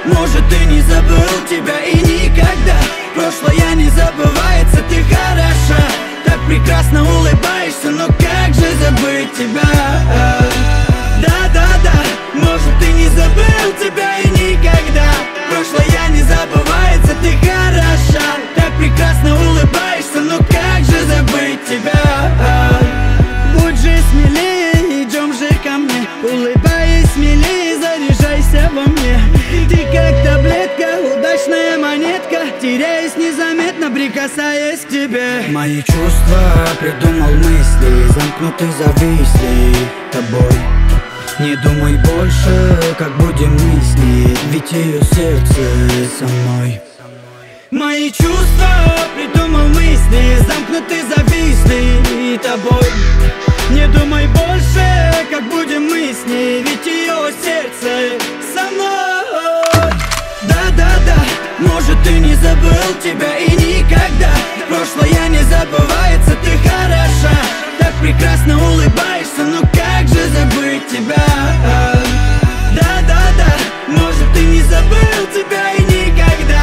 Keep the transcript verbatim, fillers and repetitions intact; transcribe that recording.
может ты не забыл тебя и никогда. Прошлое не забывается, ты хороша, так прекрасно улыбаешься, но как же забыть тебя? Да-да-да, может ты не забыл тебя и никогда. Прошлое не забывается, ты хороша, так прекрасно улыбаешься, но как же забыть тебя? Будь же смелее, идем же ко мне, улыбаясь смелее, заряжайся во мне. Ты как таблетка, удачная монетка, теряясь незаметно, прикасаясь к тебе. Мои чувства, придумал мысли, замкнуты, зависли тобой. Не думай больше, как будем мы с ней, ведь ее сердце со мной. Мои чувства, придумал мысли, замкнуты, зависли тобой. Не думай больше, как будем мы с ней, ведь ее сердце со мной. Да-да-да, может ты не забыл тебя и никогда. Прошлое не забывается, ты хороша, так прекрасно улыбаешься, но как же забыть тебя? Да-да-да, может ты не забыл тебя и никогда.